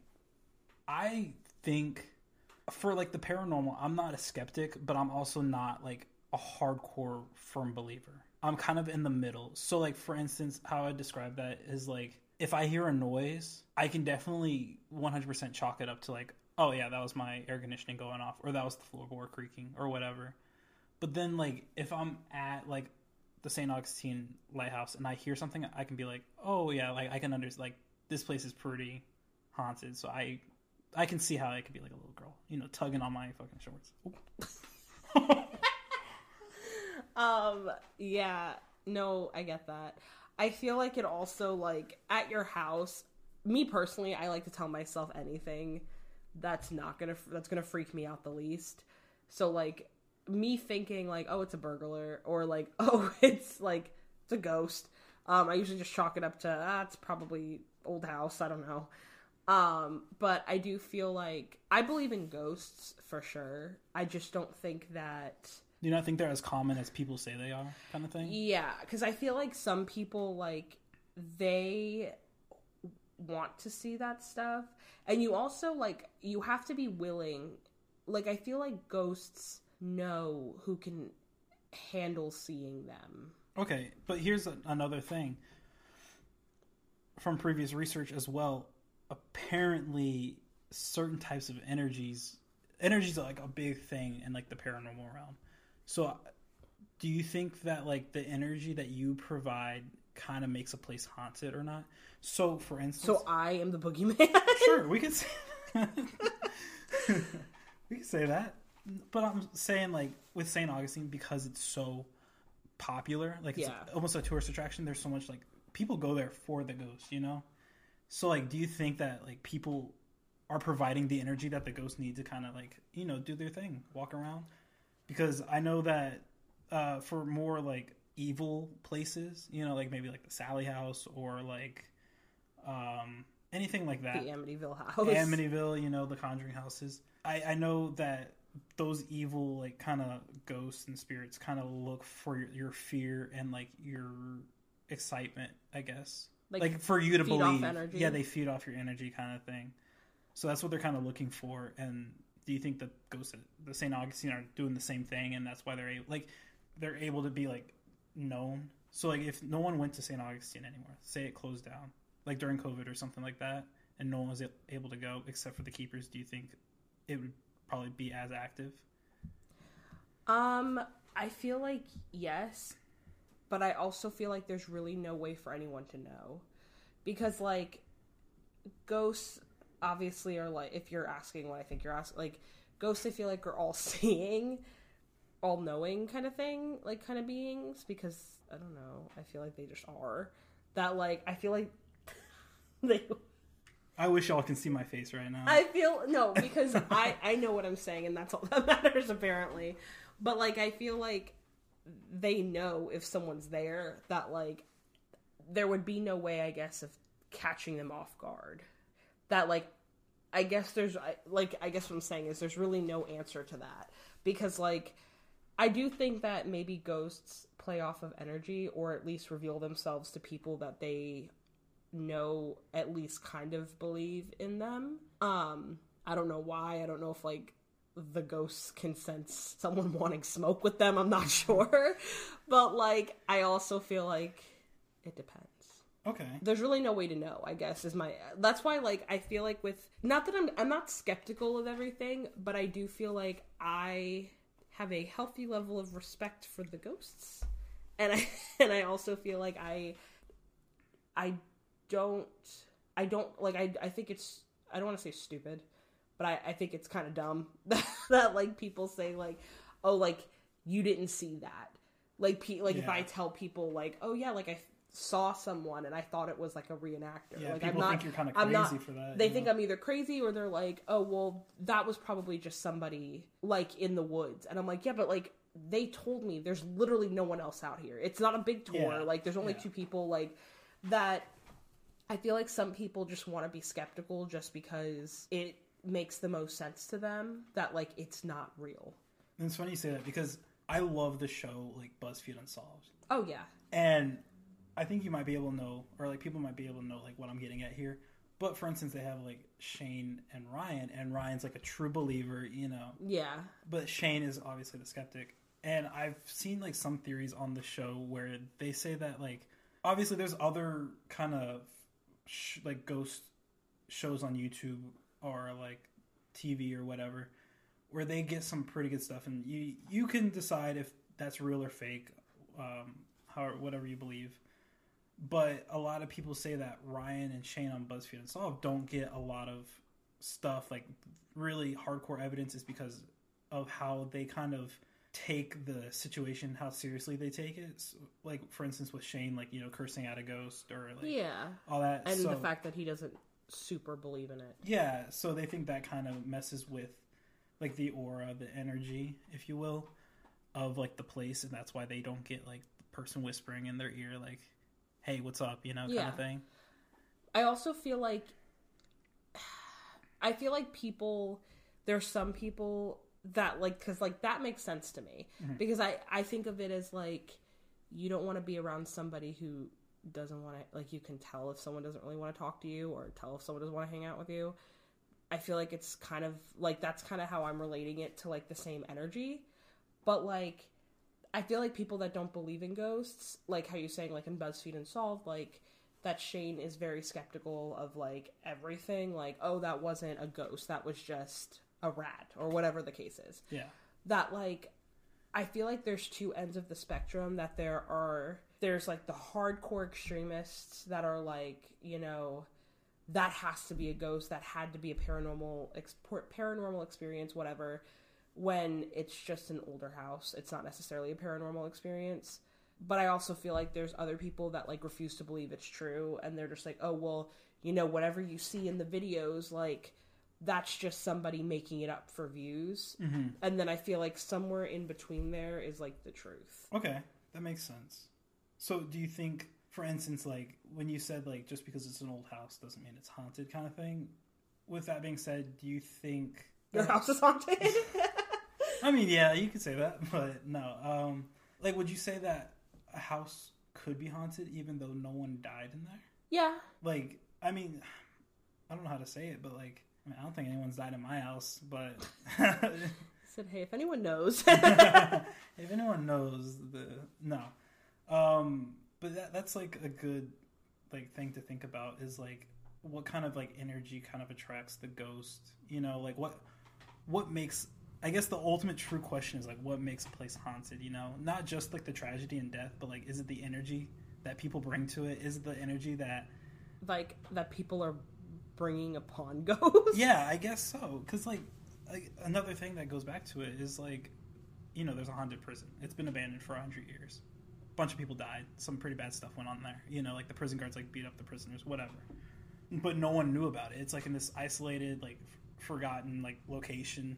S3: I think for like the paranormal, I'm not a skeptic, but I'm also not like a hardcore firm believer. I'm kind of in the middle. So like for instance, how I describe that is like if I hear a noise, I can definitely one hundred percent chalk it up to like, oh yeah, that was my air conditioning going off, or that was the floorboard creaking or whatever. But then like if I'm at like the Saint Augustine Lighthouse and I hear something, I can be like, oh yeah, like I can understand, like this place is pretty haunted, so I I can see how I could be like a little girl, you know, tugging on my fucking shorts.
S2: um, yeah, no, I get that. I feel like it also, like, at your house, me personally, I like to tell myself anything that's not gonna, that's gonna freak me out the least. So, like, me thinking, like, oh, it's a burglar, or, like, oh, it's, like, it's a ghost, um, I usually just chalk it up to, ah, it's probably old house, I don't know. Um, but I do feel like, I believe in ghosts, for sure. I just don't think that...
S3: Do you not think they're as common as people say they are, kind of thing?
S2: Yeah, because I feel like some people, like, they want to see that stuff. And you also, like, you have to be willing. Like, I feel like ghosts know who can handle seeing them.
S3: Okay, but here's a, another thing. From previous research as well, apparently certain types of energies, energies are, like, a big thing in, like, the paranormal realm. So, do you think that, like, the energy that you provide kind of makes a place haunted or not? So, for instance...
S2: So, I am the boogeyman?
S3: Sure, we could say... we could say that. But I'm saying, like, with Saint Augustine, because it's so popular, like, it's
S2: yeah.
S3: almost a tourist attraction, there's so much, like, people go there for the ghost, you know? So, like, do you think that, like, people are providing the energy that the ghosts need to kind of, like, you know, do their thing, walk around? Because I know that uh, for more, like, evil places, you know, like maybe like the Sally House or, like, um, anything like that.
S2: The Amityville house.
S3: Amityville, you know, the Conjuring houses. I, I know that those evil, like, kind of ghosts and spirits kind of look for your, your fear and, like, your excitement, I guess. Like, like for you to
S2: feed
S3: believe.
S2: Off energy.
S3: Yeah, they feed off your energy kind of thing. So that's what they're kind of looking for. And do you think that ghosts at the Saint Augustine are doing the same thing, and that's why they're able, like, they're able to be, like, known? So, like, if no one went to Saint Augustine anymore, say it closed down, like during COVID or something like that, and no one was able to go except for the keepers, do you think it would probably be as active?
S2: Um, I feel like yes, but I also feel like there's really no way for anyone to know, because, like, ghosts obviously are, like, if you're asking what I think you're asking, like, ghosts I feel like are all seeing, all knowing kind of thing, like, kind of beings, because I don't know, I feel like they just are. That, like, I feel like they...
S3: I wish y'all can see my face right now.
S2: I feel, no, because I, I know what I'm saying, and that's all that matters, apparently. But, like, I feel like they know if someone's there, that, like, there would be no way, I guess, of catching them off guard. That, like, I guess there's, like, I guess what I'm saying is there's really no answer to that. Because, like, I do think that maybe ghosts play off of energy, or at least reveal themselves to people that they know, at least kind of believe in them. Um, I don't know why. I don't know if, like, the ghosts can sense someone wanting smoke with them. I'm not sure. But, like, I also feel like it depends.
S3: Okay.
S2: There's really no way to know, I guess, is my... That's why, like, I feel like with... Not that I'm... I'm not skeptical of everything, but I do feel like I have a healthy level of respect for the ghosts. And I and I also feel like I... I don't... I don't... Like, I, I think it's... I don't want to say stupid, but I, I think it's kind of dumb that, that, like, people say, like, oh, like, you didn't see that. Like, pe- like
S3: yeah.
S2: if I tell people, like, oh, yeah, like, I... saw someone and I thought it was like a reenactor.
S3: Yeah,
S2: like
S3: people
S2: I'm not,
S3: think you're kind of crazy
S2: I'm not,
S3: for that.
S2: They think know? I'm either crazy or they're like, oh, well, that was probably just somebody like in the woods. And I'm like, yeah, but like they told me there's literally no one else out here. It's not a big tour.
S3: Yeah.
S2: Like there's only
S3: yeah.
S2: two people. Like that. I feel like some people just want to be skeptical just because it makes the most sense to them that like it's not real.
S3: And it's funny you say that because I love the show like BuzzFeed Unsolved.
S2: Oh yeah.
S3: And I think you might be able to know, or like people might be able to know like what I'm getting at here. But for instance, they have like Shane and Ryan, and Ryan's like a true believer, you know.
S2: Yeah.
S3: But Shane is obviously the skeptic. And I've seen like some theories on the show where they say that like obviously there's other kind of sh- like ghost shows on YouTube or like T V or whatever where they get some pretty good stuff, and you you can decide if that's real or fake. Um, how whatever you believe. But a lot of people say that Ryan and Shane on BuzzFeed Unsolved don't get a lot of stuff, like really hardcore evidence, is because of how they kind of take the situation, how seriously they take it. So, like, for instance, with Shane, like, you know, cursing at a ghost or like
S2: yeah,
S3: all that.
S2: and
S3: so,
S2: the fact that he doesn't super believe in it.
S3: Yeah, so they think that kind of messes with like the aura, the energy, if you will, of like the place, and that's why they don't get like the person whispering in their ear like, hey, what's up, you know, kind
S2: Yeah.
S3: of thing.
S2: I also feel like I feel like people, there's some people that like, because like that makes sense to me,
S3: Mm-hmm.
S2: because I I think of it as like, you don't want to be around somebody who doesn't want to, like, you can tell if someone doesn't really want to talk to you, or tell if someone doesn't want to hang out with you. I feel like it's kind of like, that's kind of how I'm relating it to like the same energy. But like, I feel like people that don't believe in ghosts, like how you're saying, like in BuzzFeed Unsolved, like that Shane is very skeptical of like everything, like, oh, that wasn't a ghost, that was just a rat, or whatever the case is.
S3: Yeah.
S2: That like, I feel like there's two ends of the spectrum, that there are, there's like the hardcore extremists that are like, you know, that has to be a ghost, that had to be a paranormal ex- paranormal experience, whatever, when it's just an older house. It's not necessarily a paranormal experience. But I also feel like there's other people that like refuse to believe it's true, and they're just like, oh, well, you know, whatever you see in the videos, like, that's just somebody making it up for views.
S3: Mm-hmm.
S2: And then I feel like somewhere in between there is like the truth.
S3: Okay, that makes sense. So do you think, for instance, like when you said like just because it's an old house doesn't mean it's haunted kind of thing, with that being said, do you think
S2: Your house is haunted?
S3: I mean, yeah, you could say that, but no. Um, like, would you say that a house could be haunted even though no one died in there?
S2: Yeah.
S3: Like, I mean, I don't know how to say it, but like, I mean, I don't think anyone's died in my house, but
S2: I said, hey, if anyone knows.
S3: if anyone knows, the no. Um, but that that's like a good like thing to think about, is like what kind of like energy kind of attracts the ghost. You know, like what what makes, I guess the ultimate true question is like, what makes a place haunted, you know? Not just like the tragedy and death, but like, is it the energy that people bring to it? Is it the energy that...
S2: like, that people are bringing upon ghosts?
S3: Yeah, I guess so. Because like, like, another thing that goes back to it is like, you know, there's a haunted prison. It's been abandoned for a hundred years. A bunch of people died. Some pretty bad stuff went on there. You know, like the prison guards like beat up the prisoners, whatever. But no one knew about it. It's like in this isolated, like, f- forgotten, like, location.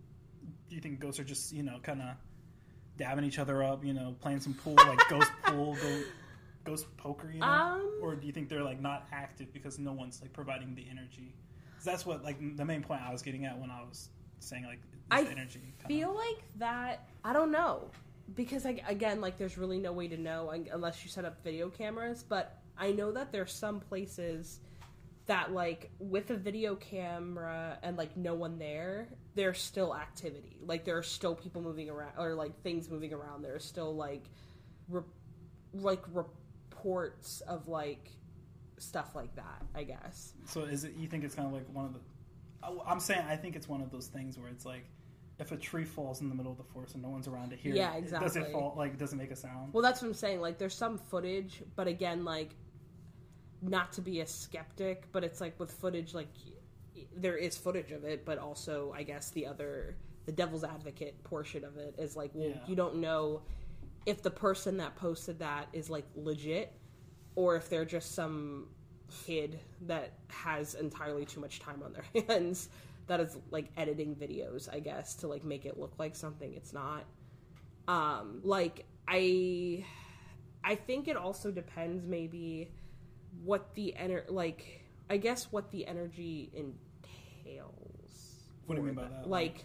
S3: Do you think ghosts are just, you know, kind of dabbing each other up, you know, playing some pool, like ghost pool, go, ghost poker, you know?
S2: Um,
S3: or do you think they're, like, not active because no one's, like, providing the energy? 'Cause that's what, like, the main point I was getting at when I was saying, like, is
S2: I
S3: the energy. Kinda...
S2: feel like that, I don't know. Because, like, again, like, there's really no way to know unless you set up video cameras. But I know that there's some places that, like, with a video camera and, like, no one there, there's still activity. Like, there are still people moving around, or, like, things moving around. There's still, like, re- like, reports of, like, stuff like that, I guess.
S3: So is it, you think it's kind of like one of the... I'm saying I think it's one of those things where it's like, if a tree falls in the middle of the forest and no one's around to hear
S2: Yeah,
S3: it,
S2: exactly.
S3: does it fall, like, does it make a sound?
S2: Well, that's what I'm saying. Like, there's some footage, but again, like, not to be a skeptic, but it's like with footage, like, there is footage of it, but also, I guess, the other, the devil's advocate portion of it is like, well,
S3: Yeah.
S2: you don't know if the person that posted that is, like, legit, or if they're just some kid that has entirely too much time on their hands that is, like, editing videos, I guess, to, like, make it look like something it's not. Um, like, I, I think it also depends, maybe, what the ener- like, I guess what the energy entails.
S3: What do you mean
S2: for
S3: by that?
S2: Like,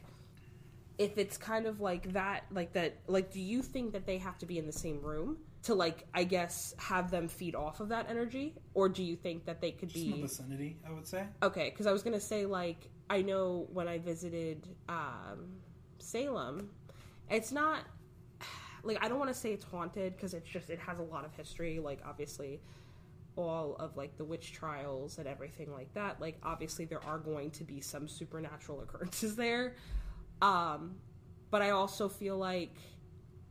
S2: if it's kind of like that, like that, like, do you think that they have to be in the same room to, like, I guess, have them feed off of that energy? Or do you think that they could
S3: Just
S2: be...
S3: in the vicinity, I would say.
S2: Okay, because I was going to say, like, I know when I visited um, Salem, it's not... Like, I don't want to say it's haunted, because it's just, it has a lot of history, like, obviously, all of, like, the witch trials and everything like that. Like, obviously, there are going to be some supernatural occurrences there. Um, but I also feel like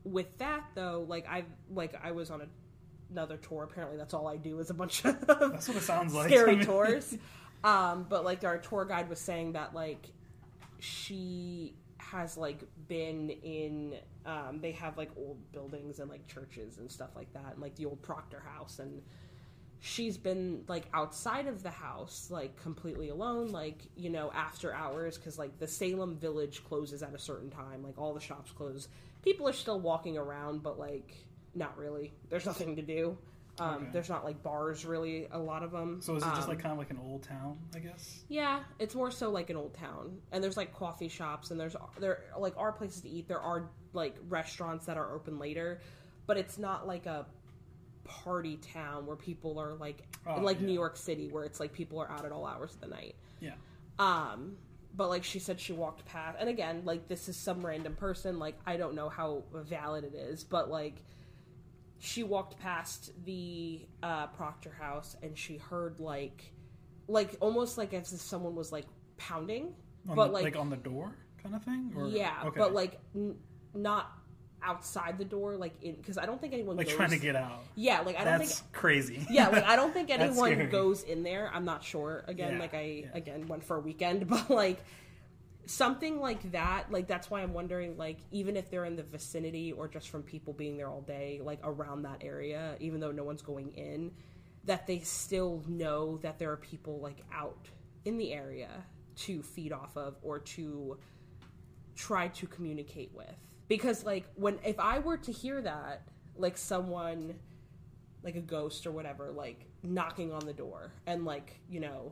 S2: with that though, like I like I was on a, another tour. Apparently, that's all I do is a bunch of
S3: that's what it sounds like.
S2: Scary
S3: I mean...
S2: tours. Um, but like our tour guide was saying that like she has like been in. Um, they have like old buildings and like churches and stuff like that, and like the old Proctor House, and she's been like outside of the house, like completely alone, like, you know, after hours, because like the Salem Village closes at a certain time, like all the shops close. People are still walking around, but like not really. There's nothing to do. Um, okay. There's not like bars really, a lot of them.
S3: So is it just
S2: um,
S3: like kind of like an old town, I guess?
S2: Yeah, it's more so like an old town, and there's like coffee shops, and there's there like are places to eat. There are like restaurants that are open later, but it's not like a party town where people are like oh, in like yeah. New York City, where it's like people are out at all hours of the night.
S3: Yeah.
S2: Um, but like she said, she walked past, and again, like this is some random person. Like I don't know how valid it is, but like. She walked past the uh, Proctor House, and she heard like, like almost like as if someone was like pounding,
S3: on
S2: but
S3: the,
S2: like,
S3: like on the door kind of thing. Or?
S2: Yeah,
S3: okay.
S2: but like n- not outside the door, like in because I don't think anyone
S3: like
S2: goes,
S3: trying to get out.
S2: Yeah, like I don't
S3: That's
S2: think
S3: crazy.
S2: Yeah, like I don't think anyone
S3: scary.
S2: goes in there. I'm not sure. Again,
S3: yeah,
S2: like I
S3: yeah.
S2: again went for a weekend, but like. Something like that, like that's why I'm wondering, like even if they're in the vicinity or just from people being there all day, like around that area, even though no one's going in, that they still know that there are people like out in the area to feed off of or to try to communicate with. Because like when if I were to hear that, like someone like a ghost or whatever, like knocking on the door and like, you know,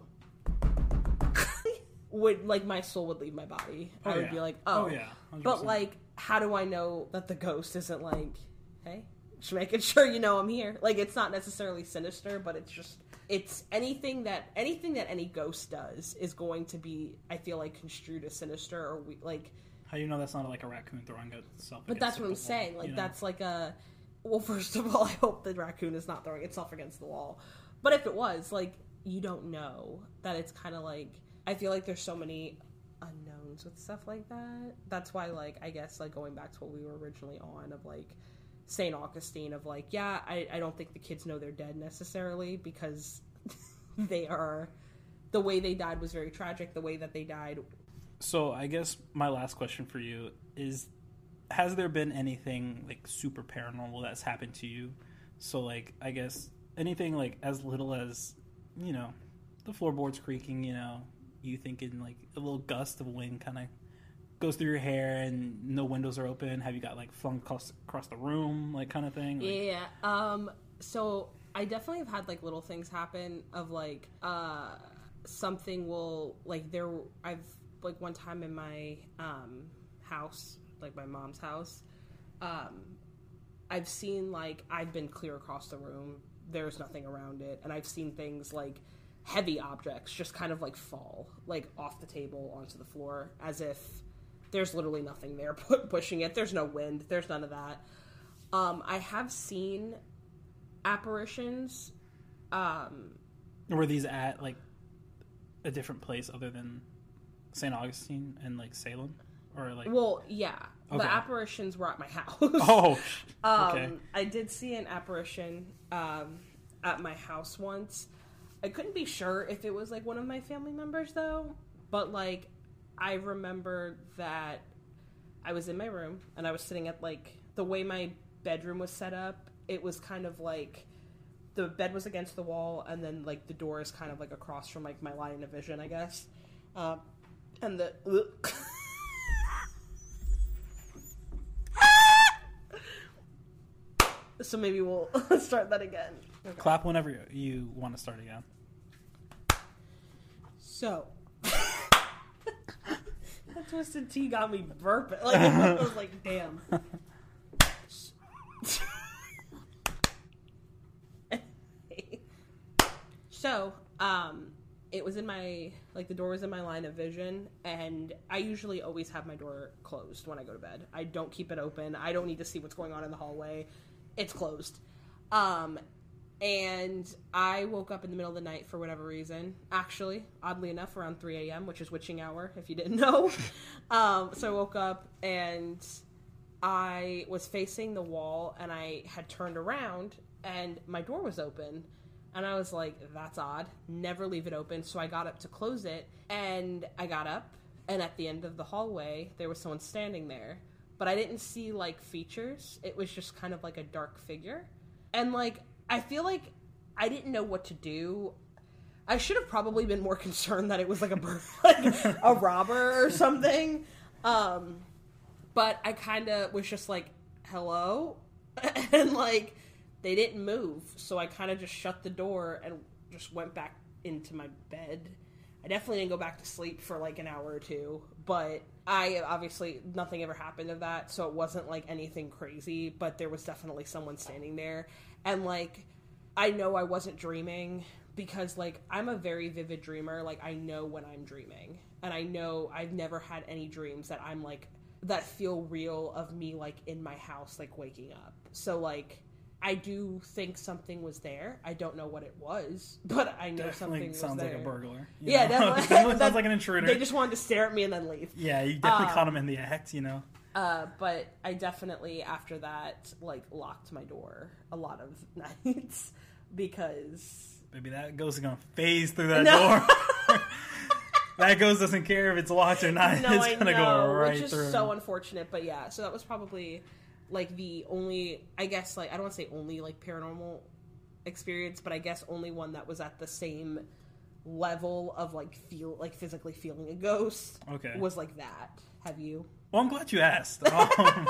S2: would like my soul would leave my body.
S3: Oh,
S2: I would
S3: yeah.
S2: be like, oh,
S3: oh yeah. one hundred percent.
S2: But like, how do I know that the ghost isn't like, hey, just making sure you know I'm here? Like, it's not necessarily sinister, but it's just it's anything that anything that any ghost does is going to be, I feel like, construed as sinister or we, like.
S3: How do you know that's not like a raccoon throwing itself?
S2: But that's what I'm saying. Like,
S3: you know?
S2: That's like a. Well, first of all, I hope the raccoon is not throwing itself against the wall. But if it was, like, you don't know that it's kind of like. I feel like there's so many unknowns with stuff like that. That's why, like, I guess, like, going back to what we were originally on of, like, Saint Augustine of, like, yeah, I, I don't think the kids know they're dead necessarily because they are... The way they died was very tragic. The way that they died...
S3: So, I guess my last question for you is, has there been anything, like, super paranormal that's happened to you? So, like, I guess anything, like, as little as, you know, the floorboards creaking, you know... You thinking like a little gust of wind kind of goes through your hair and no windows are open. Have you got like flung across, across the room, like kind of thing? Like...
S2: Yeah. Um. So I definitely have had like little things happen of like uh something will like there. I've like one time in my um house, like my mom's house, um, I've seen like I've been clear across the room. There's nothing around it, and I've seen things like. Heavy objects just kind of like fall like off the table onto the floor as if there's literally nothing there pushing it. There's no wind. There's none of that. Um, I have seen apparitions. Um,
S3: Were these at like a different place other than Saint Augustine and like Salem, or like?
S2: Well, yeah,
S3: okay.
S2: The apparitions were at my house.
S3: Oh, okay.
S2: Um, I did see an apparition um, at my house once. I couldn't be sure if it was, like, one of my family members, though. But, like, I remember that I was in my room, and I was sitting at, like, the way my bedroom was set up, it was kind of, like, the bed was against the wall, and then, like, the door is kind of, like, across from, like, my line of vision, I guess. Uh, and the... So maybe we'll start that again. Okay.
S3: Clap whenever you, you want to start again.
S2: So, that twisted tea got me burping. Like, I was like, damn. So, um, it was in my, like, the door was in my line of vision, and I usually always have my door closed when I go to bed. I don't keep it open. I don't need to see what's going on in the hallway. It's closed. Um, and I woke up in the middle of the night for whatever reason. Actually, oddly enough, around three a.m., which is witching hour, if you didn't know. um, so I woke up, and I was facing the wall and I had turned around and my door was open. And I was like, that's odd. Never leave it open. So I got up to close it, and I got up, and at the end of the hallway, there was someone standing there. But I didn't see, like, features. It was just kind of like a dark figure. And, like, I feel like I didn't know what to do. I should have probably been more concerned that it was, like, a bird, like a robber or something. Um, but I kind of was just like, hello? And, like... They didn't move, so I kind of just shut the door and just went back into my bed. I definitely didn't go back to sleep for like an hour or two, but I obviously, nothing ever happened of that, so it wasn't like anything crazy, but there was definitely someone standing there. And like, I know I wasn't dreaming because like, I'm a very vivid dreamer. Like, I know when I'm dreaming, and I know I've never had any dreams that I'm like, that feel real of me like in my house, like waking up. So like, I do think something was there. I don't know what it was, but I know
S3: definitely
S2: something was
S3: sounds
S2: there.
S3: like a burglar.
S2: Yeah,
S3: know?
S2: definitely.
S3: definitely sounds like an intruder.
S2: They just wanted to stare at me and then leave.
S3: Yeah, you definitely
S2: um,
S3: caught him in the act, you know.
S2: Uh, but I definitely, after that, like, locked my door a lot of nights because...
S3: Maybe that ghost is going to phase through that
S2: No.
S3: door. That ghost doesn't care if it's locked or not.
S2: No,
S3: it's
S2: I
S3: going to
S2: know,
S3: go right
S2: which is
S3: through.
S2: so unfortunate. But yeah, so that was probably, like, the only, I guess, like, I don't want to say only, like, paranormal experience, but I guess only one that was at the same level of, like, feel, like, physically feeling a ghost.
S3: Okay.
S2: Was like that. Have you?
S3: Well, I'm glad you asked. Um,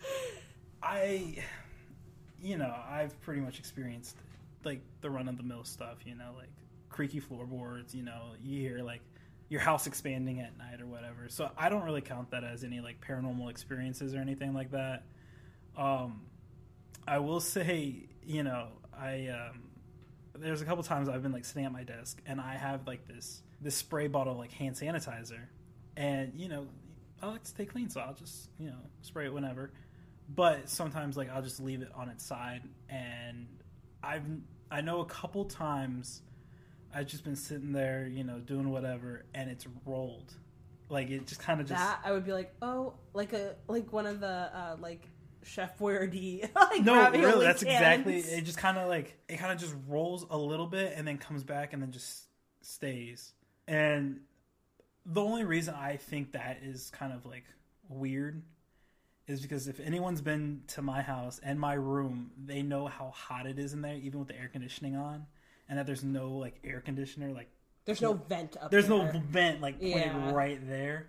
S3: I, you know, I've pretty much experienced, like, the run-of-the-mill stuff, you know, like, creaky floorboards, you know, you hear, like, your house expanding at night or whatever. So I don't really count that as any, like, paranormal experiences or anything like that. Um, I will say, you know, I, um, there's a couple times I've been, like, sitting at my desk, and I have, like, this, this spray bottle of, like, hand sanitizer. And, you know, I like to stay clean, so I'll just, you know, spray it whenever. But sometimes, like, I'll just leave it on its side. And I've, I know a couple times I've just been sitting there, you know, doing whatever, and it's rolled. Like, it just kind of just...
S2: That, I would be like, oh, like a, like one of the, uh, like... Chef Boyardee, like
S3: no,
S2: ravioli
S3: really, that's
S2: cans.
S3: exactly. It just kind of like it kind of just rolls a little bit and then comes back and then just stays. And the only reason I think that is kind of like weird is because if anyone's been to my house and my room, they know how hot it is in there, even with the air conditioning on, and that there's no like air conditioner, like
S2: there's no vent up.
S3: There's
S2: there.
S3: no vent like pointed
S2: Yeah.
S3: right there.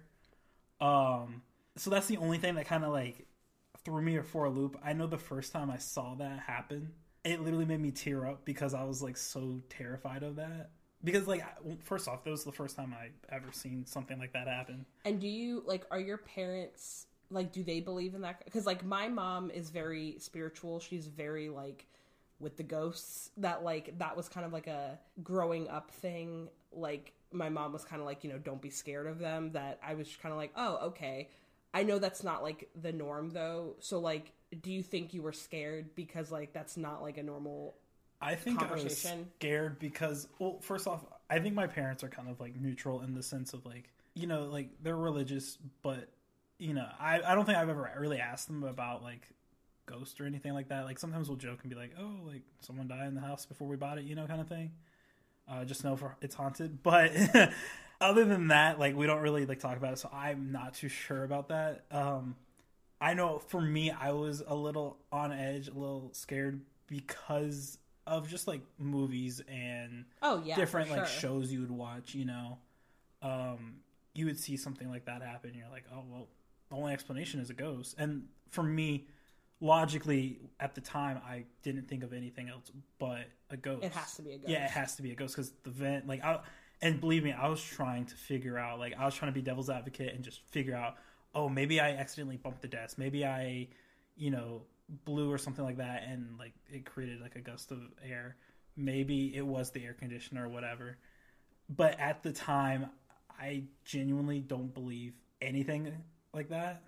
S3: Um, so that's the only thing that kind of like threw me for a loop. I know the first time I saw that happen, it literally made me tear up because I was like so terrified of that. Because like, first off, that was the first time I ever seen something like that happen.
S2: And do you like? Are your parents like? Do they believe in that? Because like, my mom is very spiritual. She's very like with the ghosts. That like that was kind of like a growing up thing. Like my mom was kind of like, you know, don't be scared of them. That I was kind of like, oh, okay. I know that's not, like, the norm, though. So, like, do you think you were scared because, like, that's not, like, a normal
S3: I think I was
S2: conversation?
S3: scared because, well, first off, I think my parents are kind of, like, neutral in the sense of, like, you know, like, they're religious, but, you know, I, I don't think I've ever really asked them about, like, ghosts or anything like that. Like, sometimes we'll joke and be like, oh, like, someone died in the house before we bought it, you know, kind of thing. Uh, just know for it's haunted. But... Other than that, like, we don't really, like, talk about it, so I'm not too sure about that. Um, I know, for me, I was a little on edge, a little scared because of just, like, movies and
S2: oh, yeah,
S3: different, like,
S2: sure.
S3: shows you would watch, you know. Um, you would see something like that happen, and you're like, oh, well, the only explanation is a ghost. And for me, logically, at the time, I didn't think of anything else but a ghost.
S2: It has to be a ghost.
S3: Yeah, it has to be a ghost because the vent, like, I... And believe me, I was trying to figure out, like, I was trying to be devil's advocate and just figure out, oh, maybe I accidentally bumped the desk. Maybe I, you know, blew or something like that and, like, it created, like, a gust of air. Maybe it was the air conditioner or whatever. But at the time, I genuinely don't believe anything like that.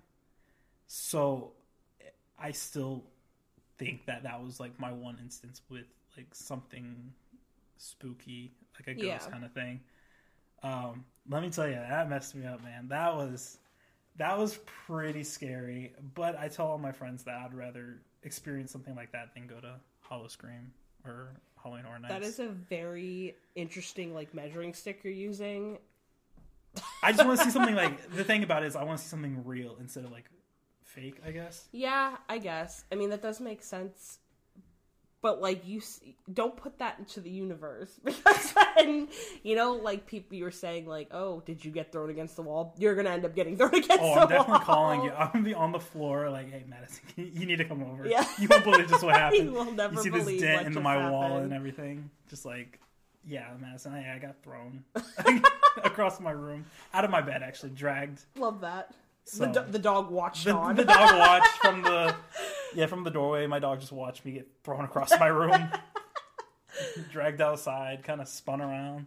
S3: So I still think that that was, like, my one instance with, like, something spooky, like a ghost
S2: Yeah.
S3: kind of thing. Um, let me tell you, that messed me up, man. That was That was pretty scary. But I tell all my friends that I'd rather experience something like that than go to Hollow Scream or Halloween Horror Nights.
S2: That is a very interesting like measuring stick you're using.
S3: I just want to see something like, the thing about it is I want to see something real instead of like fake, I guess.
S2: Yeah, I guess. I mean, that does make sense. But, like, you see, don't put that into the universe. Because then, you know, like, people, you were saying, like, oh, did you get thrown against the wall? You're going to end up getting thrown against
S3: oh,
S2: the wall.
S3: Oh, I'm definitely calling you. I'm going to be on the floor, like, hey, Madison, you need to come over.
S2: Yeah.
S3: You won't believe just what happened.
S2: You will never
S3: you see
S2: believe
S3: this dent
S2: what
S3: into
S2: just
S3: my
S2: happened.
S3: wall and everything. Just like, yeah, Madison, I, I got thrown across my room. Out of my bed, actually, dragged.
S2: Love that.
S3: So,
S2: the, do- the dog watched
S3: the,
S2: on.
S3: The dog watched from the, yeah, from the doorway. My dog just watched me get thrown across my room. Dragged outside, kind of spun around.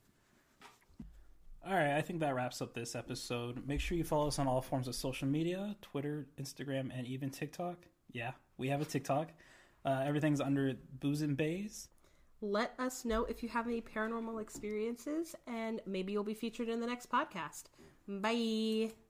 S3: All right, I think that wraps up this episode. Make sure you follow us on all forms of social media, Twitter, Instagram, and even TikTok. Yeah, we have a TikTok. Uh, everything's under Booze and Bays.
S2: Let us know if you have any paranormal experiences, and maybe you'll be featured in the next podcast. Bye.